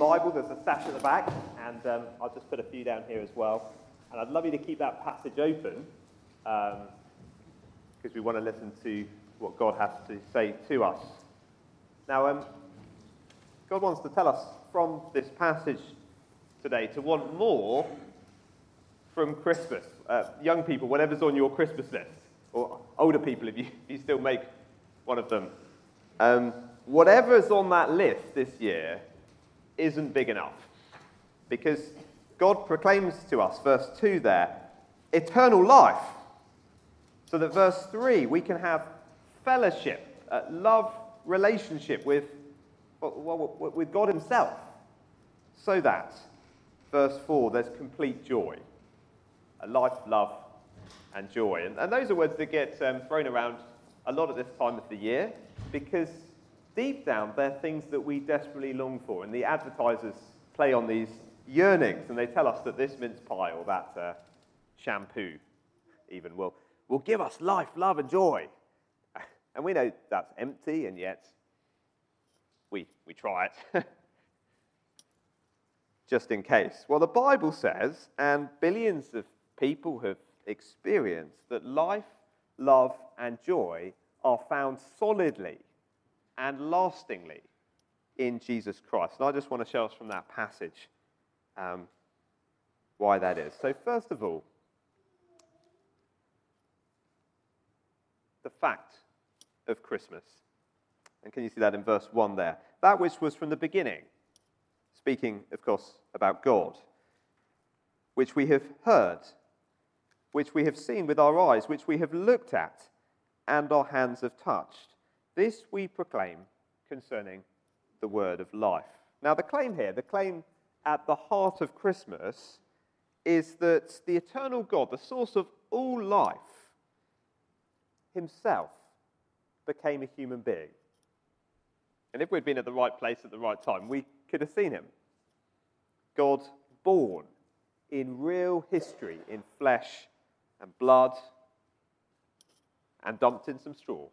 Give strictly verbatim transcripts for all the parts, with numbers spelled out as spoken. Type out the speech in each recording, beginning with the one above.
Bible, there's a sash at the back, and um, I'll just put a few down here as well. And I'd love you to keep that passage open, because um, we want to listen to what God has to say to us. Now, um, God wants to tell us from this passage today to want more from Christmas. Uh, young people, whatever's on your Christmas list, or older people if you, if you still make one of them. Um, whatever's on that list this year isn't big enough, because God proclaims to us, verse two there, eternal life, so that verse three, we can have fellowship, uh, love, relationship with, with God himself, so that, verse four, there's complete joy, a life, love, and joy. And, and those are words that get um, thrown around a lot at this time of the year, because deep down, they're things that we desperately long for. And the advertisers play on these yearnings, and they tell us that this mince pie or that uh, shampoo even will, will give us life, love, and joy. And we know that's empty, and yet we, we try it. Just in case. Well, the Bible says, and billions of people have experienced, that life, love, and joy are found solidly and lastingly in Jesus Christ. And I just want to show us from that passage um, why that is. So first of all, the fact of Christmas. And can you see that in verse one there? That which was from the beginning, speaking, of course, about God, which we have heard, which we have seen with our eyes, which we have looked at, and our hands have touched. This we proclaim concerning the word of life. Now, the claim here, the claim at the heart of Christmas, is that the eternal God, the source of all life, himself became a human being. And if we'd been at the right place at the right time, we could have seen him. God born in real history, in flesh and blood, and dumped in some straw.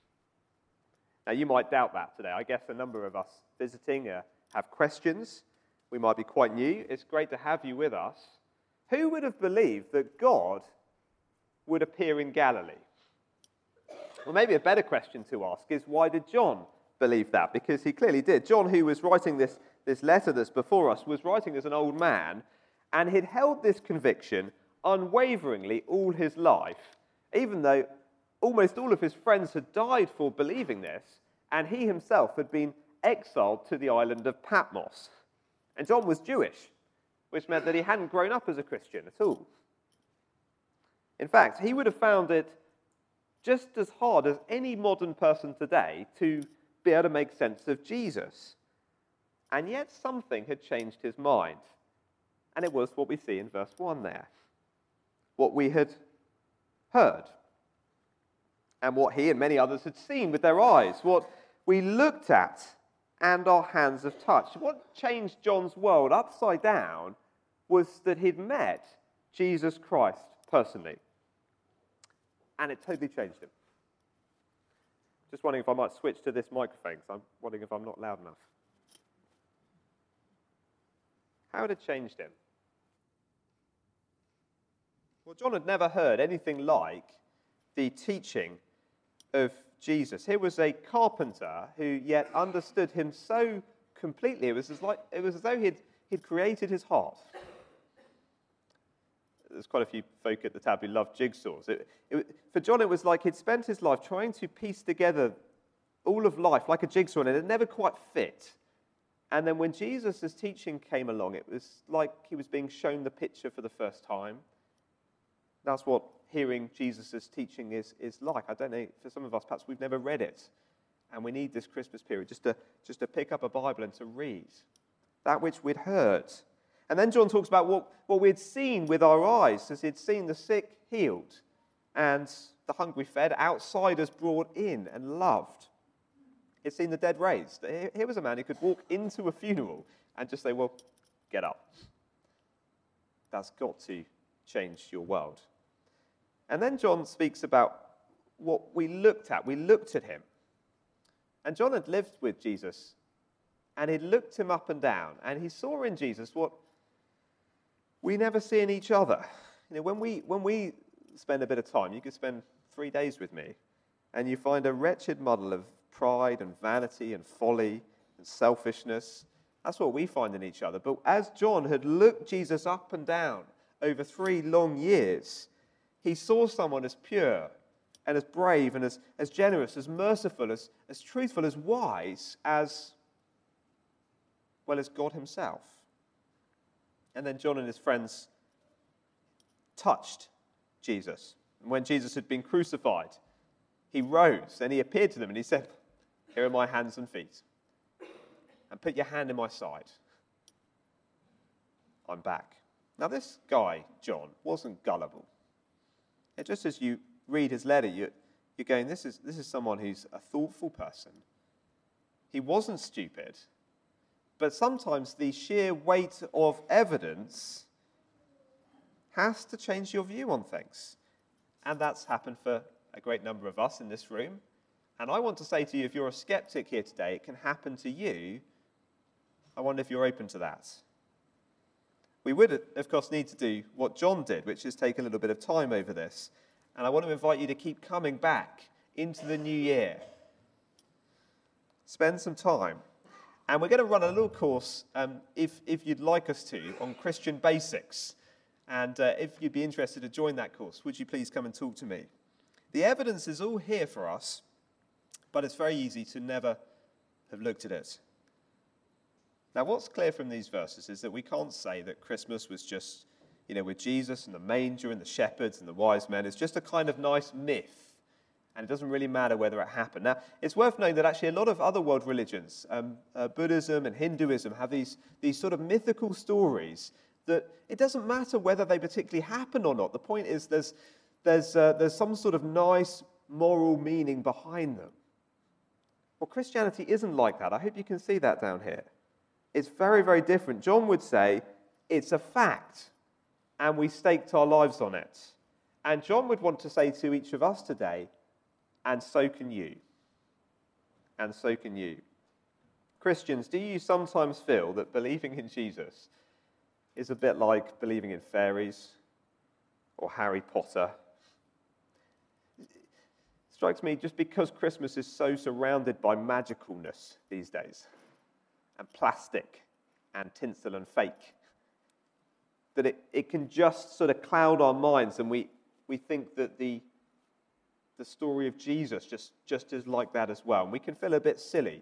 Now, you might doubt that today. I guess a number of us visiting uh, have questions. We might be quite new. It's great to have you with us. Who would have believed that God would appear in Galilee? Well, maybe a better question to ask is, why did John believe that? Because he clearly did. John, who was writing this, this letter that's before us, was writing as an old man, and he'd held this conviction unwaveringly all his life, even though almost all of his friends had died for believing this, and he himself had been exiled to the island of Patmos. And John was Jewish, which meant that he hadn't grown up as a Christian at all. In fact, he would have found it just as hard as any modern person today to be able to make sense of Jesus. And yet something had changed his mind. And it was what we see in verse one there. What we had heard. And what he and many others had seen with their eyes, what we looked at and our hands have touched. What changed John's world upside down was that he'd met Jesus Christ personally. And it totally changed him. Just wondering if I might switch to this microphone, because I'm wondering if I'm not loud enough. How had it changed him? Well, John had never heard anything like the teaching of Jesus. Here was a carpenter who yet understood him so completely. It was as, like, it was as though he'd, he'd created his heart. There's quite a few folk at the tab who love jigsaws. It, it, for John, it was like he'd spent his life trying to piece together all of life like a jigsaw, and it never quite fit. And then when Jesus' teaching came along, it was like he was being shown the picture for the first time. That's what hearing Jesus' teaching is, is like. I don't know, for some of us, perhaps we've never read it. And we need this Christmas period just to, just to pick up a Bible and to read that which we'd heard. And then John talks about what, what we'd seen with our eyes, as he'd seen the sick healed and the hungry fed, outsiders brought in and loved. He'd seen the dead raised. Here was a man who could walk into a funeral and just say, well, get up. That's got to change your world. And then John speaks about what we looked at. We looked at him. And John had lived with Jesus and he looked him up and down, and he saw in Jesus what we never see in each other. You know, when we when we spend a bit of time, you could spend three days with me, and you find a wretched muddle of pride and vanity and folly and selfishness. That's what we find in each other. But as John had looked Jesus up and down over three long years, he saw someone as pure and as brave and as, as generous, as merciful, as, as truthful, as wise, as well as God himself. And then John and his friends touched Jesus. And when Jesus had been crucified, he rose and he appeared to them and he said, "Here are my hands and feet. And put your hand in my side. I'm back." Now this guy, John, wasn't gullible. And just as you read his letter, you, you're going, this is, this is someone who's a thoughtful person. He wasn't stupid. But sometimes the sheer weight of evidence has to change your view on things. And that's happened for a great number of us in this room. And I want to say to you, if you're a skeptic here today, it can happen to you. I wonder if you're open to that. We would, of course, need to do what John did, which is take a little bit of time over this. And I want to invite you to keep coming back into the new year. Spend some time. And we're going to run a little course, um, if, if you'd like us to, on Christian basics. And uh, if you'd be interested to join that course, would you please come and talk to me? The evidence is all here for us, but it's very easy to never have looked at it. Now, what's clear from these verses is that we can't say that Christmas was just, you know, with Jesus and the manger and the shepherds and the wise men. It's just a kind of nice myth, and it doesn't really matter whether it happened. Now, it's worth knowing that actually a lot of other world religions, um, uh, Buddhism and Hinduism, have these, these sort of mythical stories that it doesn't matter whether they particularly happened or not. The point is there's, there's, uh, there's some sort of nice moral meaning behind them. Well, Christianity isn't like that. I hope you can see that down here. It's very, very different. John would say it's a fact, and we staked our lives on it. And John would want to say to each of us today, and so can you. And so can you. Christians, do you sometimes feel that believing in Jesus is a bit like believing in fairies or Harry Potter? It strikes me just because Christmas is so surrounded by magicalness these days, and plastic and tinsel and fake, that it, it can just sort of cloud our minds, and we, we think that the, the story of Jesus just, just is like that as well. And we can feel a bit silly.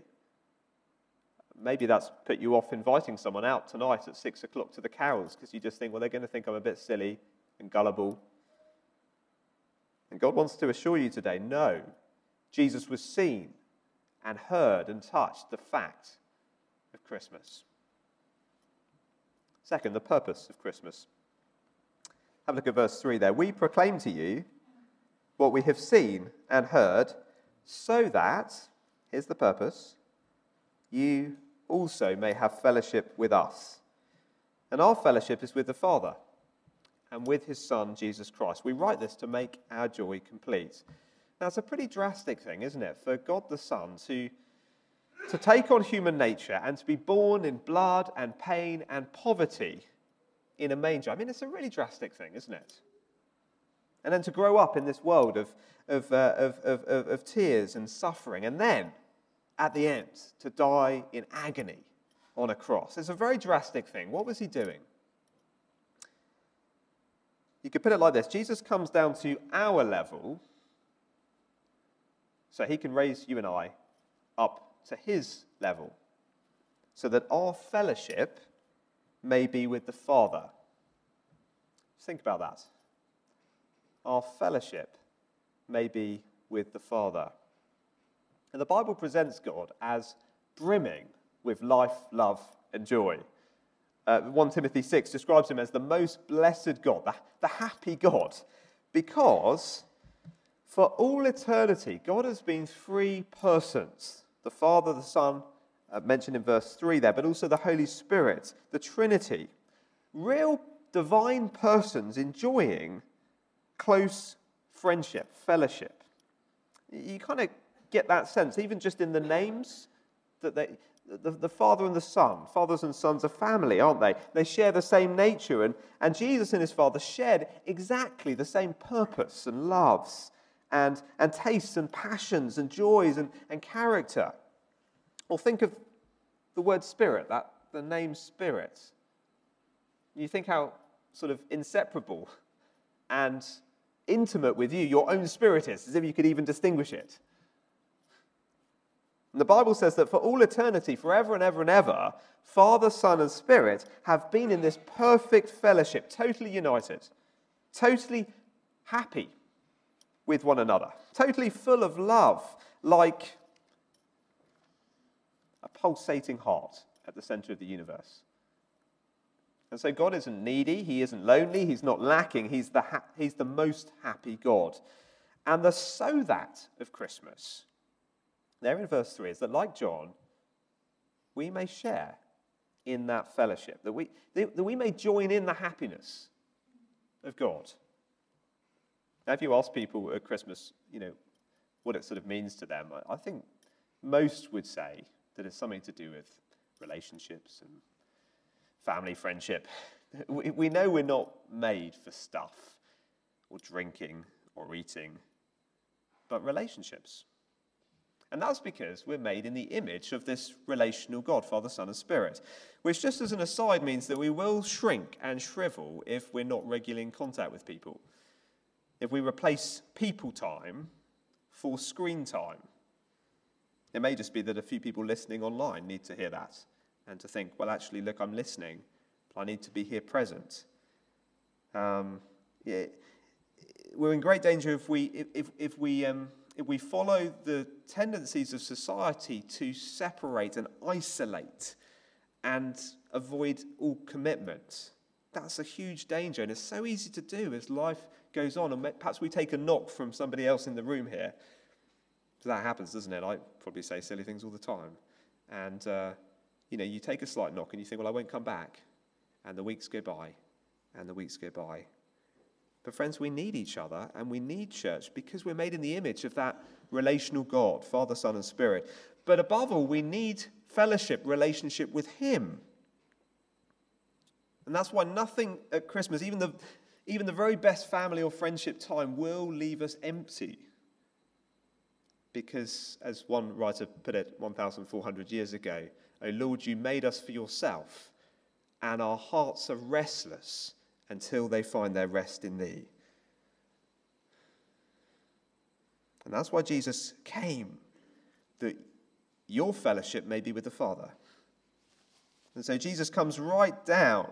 Maybe that's put you off inviting someone out tonight at six o'clock to the carols, because you just think, well, they're going to think I'm a bit silly and gullible. And God wants to assure you today, no, Jesus was seen and heard and touched, the fact of Christmas. Second, the purpose of Christmas. Have a look at verse three there. We proclaim to you what we have seen and heard, so that, here's the purpose, you also may have fellowship with us. And our fellowship is with the Father and with his Son, Jesus Christ. We write this to make our joy complete. Now, it's a pretty drastic thing, isn't it, for God the Son to To take on human nature and to be born in blood and pain and poverty in a manger. I mean, it's a really drastic thing, isn't it? And then to grow up in this world of, of, uh, of, of, of, of tears and suffering, and then, at the end, to die in agony on a cross. It's a very drastic thing. What was he doing? You could put it like this. Jesus comes down to our level so he can raise you and I up to his level, so that our fellowship may be with the Father. Just think about that. Our fellowship may be with the Father. And the Bible presents God as brimming with life, love, and joy. Uh, First Timothy six describes him as the most blessed God, the, the happy God, because for all eternity, God has been three persons. The Father, the Son, uh, mentioned in verse three there, but also the Holy Spirit, the Trinity. Real divine persons enjoying close friendship, fellowship. You kind of get that sense, even just in the names, that they, the, the Father and the Son. Fathers and sons are family, aren't they? They share the same nature, and, and Jesus and his Father shared exactly the same purpose and loves and, and tastes and passions and joys and, and character. Or think of the word spirit, that the name Spirit. You think how sort of inseparable and intimate with you your own spirit is, as if you could even distinguish it. And the Bible says that for all eternity, forever and ever and ever, Father, Son, and Spirit have been in this perfect fellowship, totally united, totally happy with one another, totally full of love, like a pulsating heart at the center of the universe. And so God isn't needy, he isn't lonely, he's not lacking, he's the, ha- he's the most happy God. And the so that of Christmas, there in verse three, is that like John, we may share in that fellowship, that we, that we may join in the happiness of God. Now, if you ask people at Christmas, you know, what it sort of means to them, I think most would say that it's something to do with relationships and family, friendship. We, we know we're not made for stuff or drinking or eating, but relationships. And that's because we're made in the image of this relational God, Father, Son, and Spirit, which just as an aside means that we will shrink and shrivel if we're not regularly in contact with people. If we replace people time for screen time. It may just be that a few people listening online need to hear that and to think, well, actually, look, I'm listening, but I need to be here present. Um, yeah, we're in great danger if we if if, if we um, if we follow the tendencies of society to separate and isolate and avoid all commitment. That's a huge danger, and it's so easy to do as life goes on. And perhaps we take a knock from somebody else in the room here. So that happens, doesn't it? I probably say silly things all the time, and. Uh, You know, you take a slight knock and you think, well, I won't come back. And the weeks go by, and the weeks go by. But friends, we need each other, and we need church because we're made in the image of that relational God, Father, Son, and Spirit. But above all, we need fellowship, relationship with him. And that's why nothing at Christmas, even the, even the very best family or friendship time, will leave us empty. Because, as one writer put it one thousand four hundred years ago, O Lord, you made us for yourself, and our hearts are restless until they find their rest in thee. And that's why Jesus came, that your fellowship may be with the Father. And so Jesus comes right down,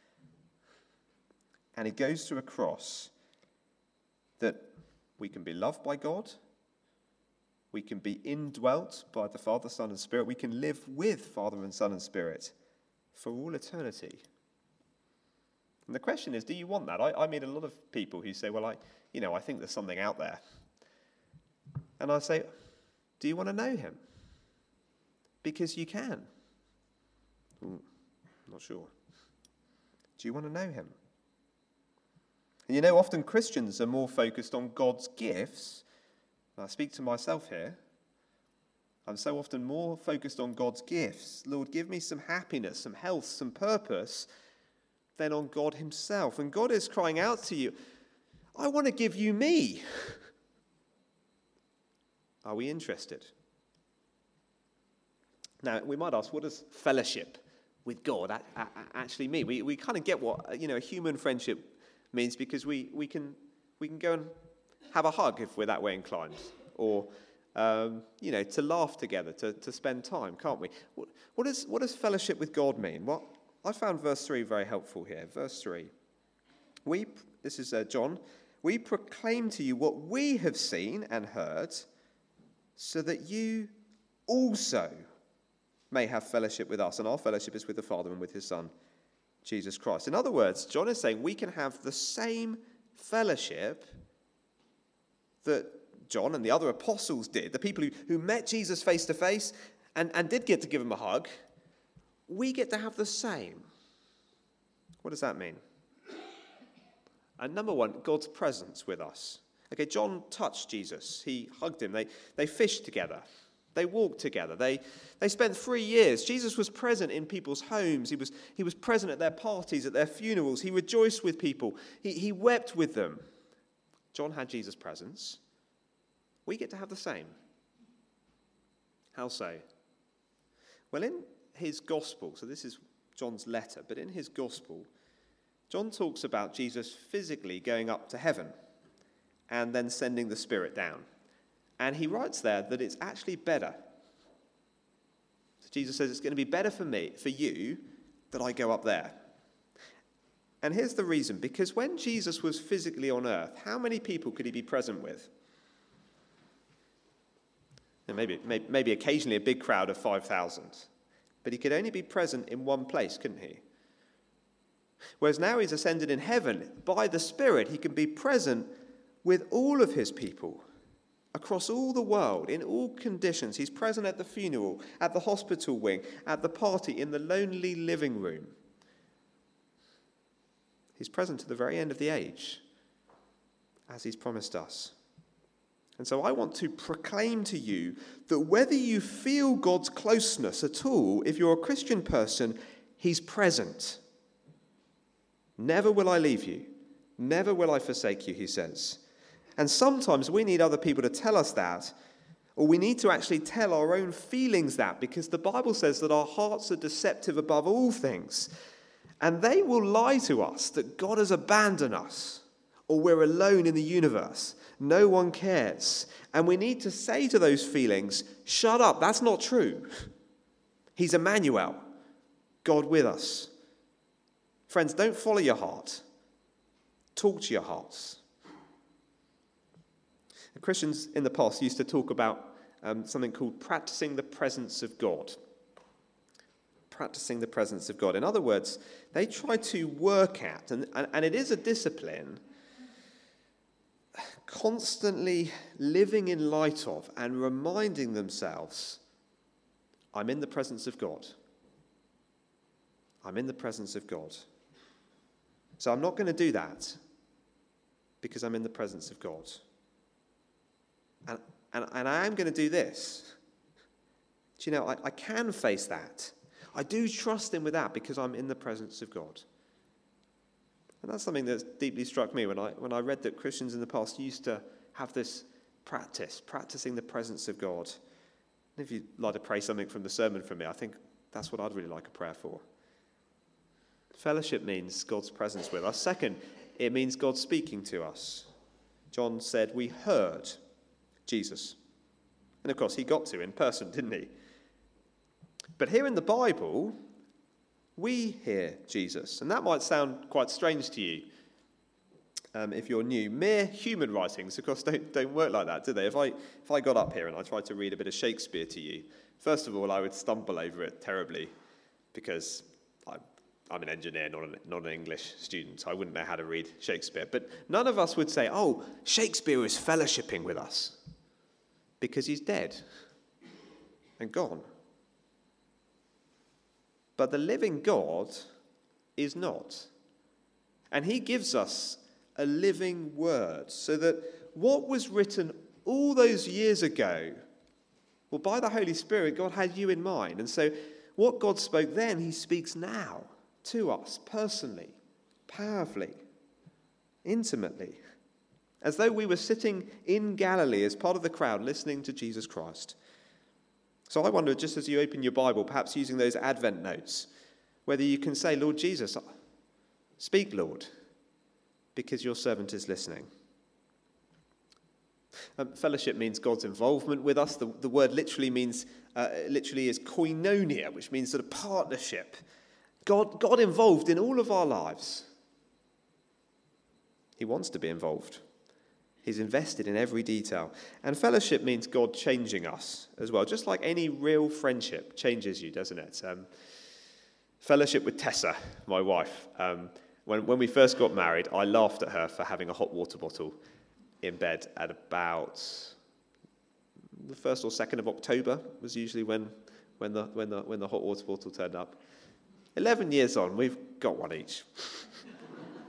and he goes to a cross that we can be loved by God, we can be indwelt by the Father, Son, and Spirit. We can live with Father and Son and Spirit for all eternity. And the question is, do you want that? I, I meet a lot of people who say, well, I, you know, I think there's something out there. And I say, do you want to know him? Because you can. Ooh, not sure. Do you want to know him? And you know, often Christians are more focused on God's gifts. I speak to myself here. I'm so often more focused on God's gifts. Lord, give me some happiness, some health, some purpose, than on God himself. And God is crying out to you, I want to give you me. Are we interested? Now, we might ask, what does fellowship with God actually mean? We we kind of get what, you know, a human friendship means because we, we can we can go and have a hug if we're that way inclined, or um, you know, to laugh together, to, to spend time, can't we? What, what, is, what does fellowship with God mean? Well, I found verse three very helpful here. Verse three, we this is uh, John. We proclaim to you what we have seen and heard, so that you also may have fellowship with us, and our fellowship is with the Father and with his Son, Jesus Christ. In other words, John is saying we can have the same fellowship that John and the other apostles did, the people who, who met Jesus face to face and, and did get to give him a hug. We get to have the same. What does that mean? And number one, God's presence with us. Okay, John touched Jesus. He hugged him. They, they fished together. They walked together. They, they spent three years. Jesus was present in people's homes. He was, he was present at their parties, at their funerals. He rejoiced with people. He, he wept with them. John had Jesus' presence. We get to have the same. How so? Well, in his gospel, so this is John's letter, but in his gospel, John talks about Jesus physically going up to heaven and then sending the Spirit down. And he writes there that it's actually better. So Jesus says it's going to be better for me, for you, that I go up there. And here's the reason. Because when Jesus was physically on earth, how many people could he be present with? And maybe, maybe, maybe occasionally a big crowd of five thousand. But he could only be present in one place, couldn't he? Whereas now he's ascended in heaven, by the Spirit, he can be present with all of his people. Across all the world, in all conditions. He's present at the funeral, at the hospital wing, at the party, in the lonely living room. He's present to the very end of the age, as he's promised us. And so I want to proclaim to you that whether you feel God's closeness at all, if you're a Christian person, he's present. Never will I leave you. Never will I forsake you, he says. And sometimes we need other people to tell us that, or we need to actually tell our own feelings that, because the Bible says that our hearts are deceptive above all things. And they will lie to us that God has abandoned us, or we're alone in the universe. No one cares. And we need to say to those feelings, shut up, that's not true. He's Emmanuel, God with us. Friends, don't follow your heart. Talk to your hearts. The Christians in the past used to talk about um, something called practicing the presence of God. Practicing the presence of God. In other words, they try to work at, and, and, and it is a discipline, constantly living in light of and reminding themselves, I'm in the presence of God. I'm in the presence of God. So I'm not going to do that because I'm in the presence of God. And, and, and I am going to do this. Do you know, I, I can face that. I do trust him with that because I'm in the presence of God. And that's something that's deeply struck me when I when I read that Christians in the past used to have this practice, practicing the presence of God. And if you'd like to pray something from the sermon from me, I think that's what I'd really like a prayer for. Fellowship means God's presence with us. Second, it means God speaking to us. John said, we heard Jesus. And of course, he got to in person, didn't he? But here in the Bible, we hear Jesus. And that might sound quite strange to you um, if you're new. Mere human writings, of course, don't, don't work like that, do they? If I, if I got up here and I tried to read a bit of Shakespeare to you, first of all, I would stumble over it terribly because I'm, I'm an engineer, not an, not an English student. I wouldn't know how to read Shakespeare. But none of us would say, oh, Shakespeare is fellowshipping with us. Because he's dead and gone. But the living God is not. And he gives us a living word so that what was written all those years ago, well, by the Holy Spirit, God had you in mind. And so what God spoke then, he speaks now to us personally, powerfully, intimately. As though we were sitting in Galilee as part of the crowd listening to Jesus Christ. So I wonder, just as you open your Bible, perhaps using those Advent notes, whether you can say, Lord Jesus, speak, Lord, because your servant is listening. Um, fellowship means God's involvement with us. The, the word literally means, uh, literally is koinonia, which means sort of partnership. God, God involved in all of our lives. He wants to be involved. He's invested in every detail. And fellowship means God changing us as well. Just like any real friendship changes you, doesn't it? Um, fellowship with Tessa, my wife. Um, when, when we first got married, I laughed at her for having a hot water bottle in bed at about the first or second of October was usually when, when, the, when, the, when the hot water bottle turned up. Eleven years on, we've got one each.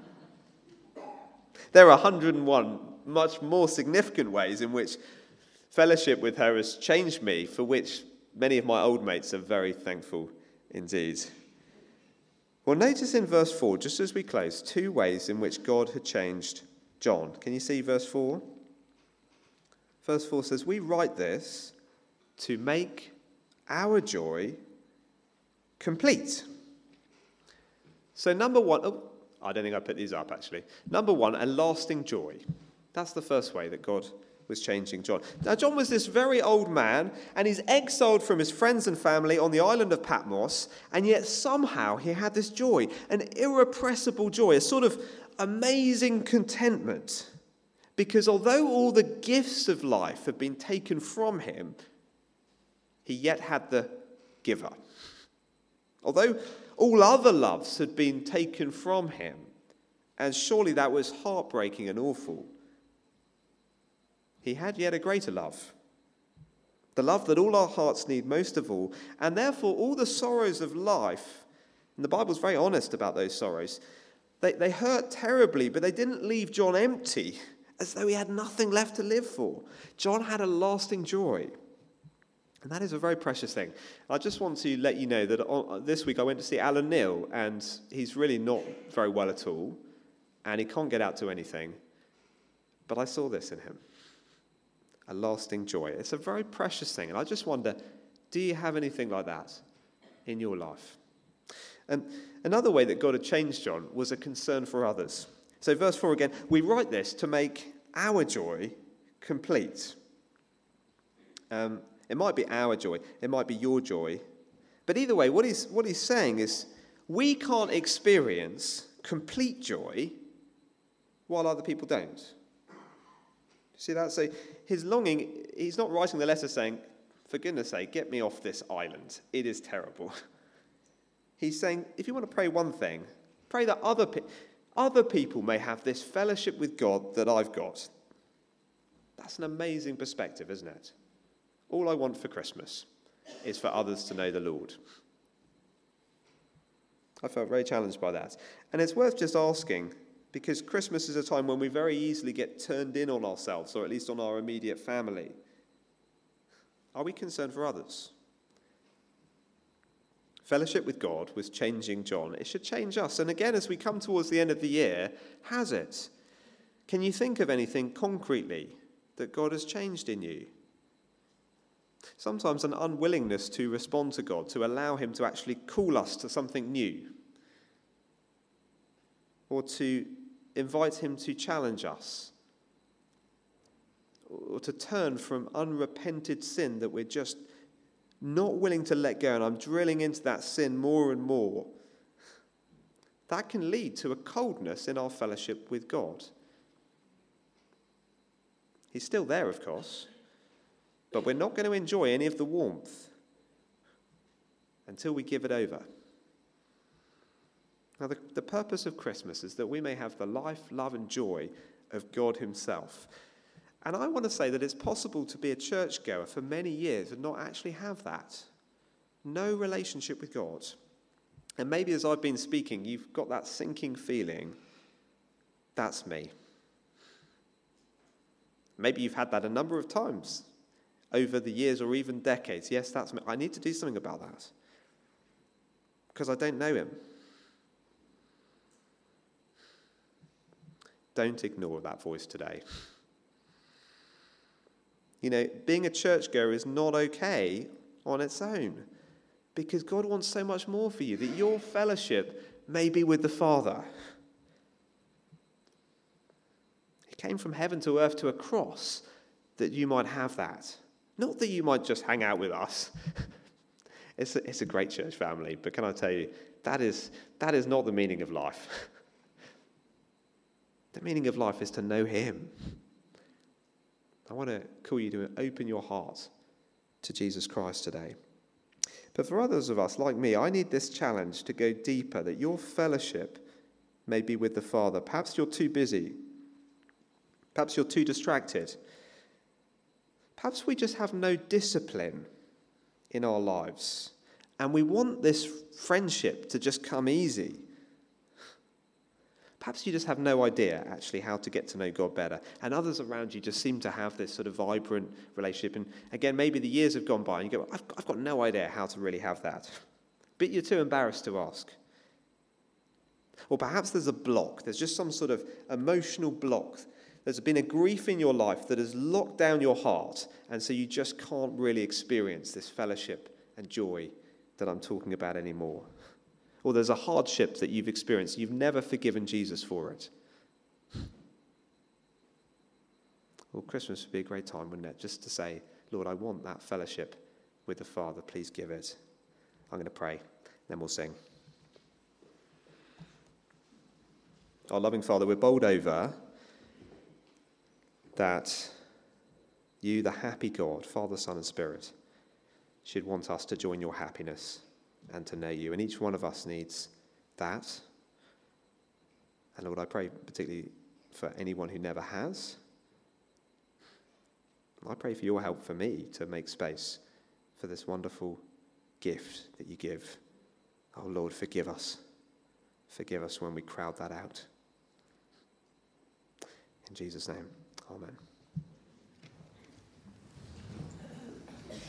There are one hundred and one much more significant ways in which Fellowship with her has changed me, for which many of my old mates are very thankful indeed. Well, notice in verse four, just as we close, two ways in which God had changed John. Can you see verse four? Verse four says, "We write this to make our joy complete." So number one, oh, I don't think I put these up actually. Number one, a lasting joy. That's the first way that God was changing John. Now, John was this very old man, and he's exiled from his friends and family on the island of Patmos, and yet somehow he had this joy, an irrepressible joy, a sort of amazing contentment. Because although all the gifts of life had been taken from him, he yet had the giver. Although all other loves had been taken from him, and surely that was heartbreaking and awful, he had yet a greater love. The love that all our hearts need most of all, and therefore all the sorrows of life, and the Bible's very honest about those sorrows, they, they hurt terribly, but they didn't leave John empty, as though he had nothing left to live for. John had a lasting joy. And that is a very precious thing. I just want to let you know that on, this week I went to see Alan Neil, and he's really not very well at all, and he can't get out to anything. But I saw this in him. A lasting joy. It's a very precious thing. And I just wonder, do you have anything like that in your life? And another way that God had changed John was a concern for others. So verse four again, "We write this to make our joy complete." Um, it might be our joy. It might be your joy. But either way, what he's, what he's saying is we can't experience complete joy while other people don't. See that? So his longing, he's not writing the letter saying, for goodness sake, get me off this island. It is terrible. He's saying, if you want to pray one thing, pray that other, pe- other people may have this fellowship with God that I've got. That's an amazing perspective, isn't it? All I want for Christmas is for others to know the Lord. I felt very challenged by that. And it's worth just asking, because Christmas is a time when we very easily get turned in on ourselves, or at least on our immediate family. Are we concerned for others? Fellowship with God was changing John. It should change us. And again, as we come towards the end of the year, has it? Can you think of anything concretely that God has changed in you? Sometimes an unwillingness to respond to God, to allow him to actually call us to something new, or to invite him to challenge us, or to turn from unrepented sin that we're just not willing to let go, and I'm drilling into that sin more and more. That can lead to a coldness in our fellowship with God. He's still there, of course, but we're not going to enjoy any of the warmth until we give it over. Now, the, the purpose of Christmas is that we may have the life, love, and joy of God himself. And I want to say that it's possible to be a churchgoer for many years and not actually have that. No relationship with God. And maybe as I've been speaking, you've got that sinking feeling, that's me. Maybe you've had that a number of times over the years or even decades. Yes, that's me. I need to do something about that because I don't know him. Don't ignore that voice today. You know, being a churchgoer is not okay on its own because God wants so much more for you, that your fellowship may be with the Father. He came from heaven to earth to a cross that you might have that. Not that you might just hang out with us. It's a, it's a great church family, but can I tell you, that is, that is not the meaning of life. The meaning of life is to know him. I want to call you to open your heart to Jesus Christ today. But for others of us, like me, I need this challenge to go deeper, that your fellowship may be with the Father. Perhaps you're too busy. Perhaps you're too distracted. Perhaps we just have no discipline in our lives. And we want this friendship to just come easy. Perhaps you just have no idea, actually, how to get to know God better. And others around you just seem to have this sort of vibrant relationship. And again, maybe the years have gone by and you go, I've, I've got no idea how to really have that. But you're too embarrassed to ask. Or perhaps there's a block. There's just some sort of emotional block. There's been a grief in your life that has locked down your heart. And so you just can't really experience this fellowship and joy that I'm talking about anymore. Or there's a hardship that you've experienced. You've never forgiven Jesus for it. Well, Christmas would be a great time, wouldn't it? Just to say, Lord, I want that fellowship with the Father. Please give it. I'm going to pray, then we'll sing. Our loving Father, we're bowled over that you, the happy God, Father, Son, and Spirit, should want us to join your happiness and to know you. And each one of us needs that. And Lord, I pray particularly for anyone who never has. I pray for your help for me to make space for this wonderful gift that you give. Oh Lord, forgive us. Forgive us when we crowd that out. In Jesus' name, amen.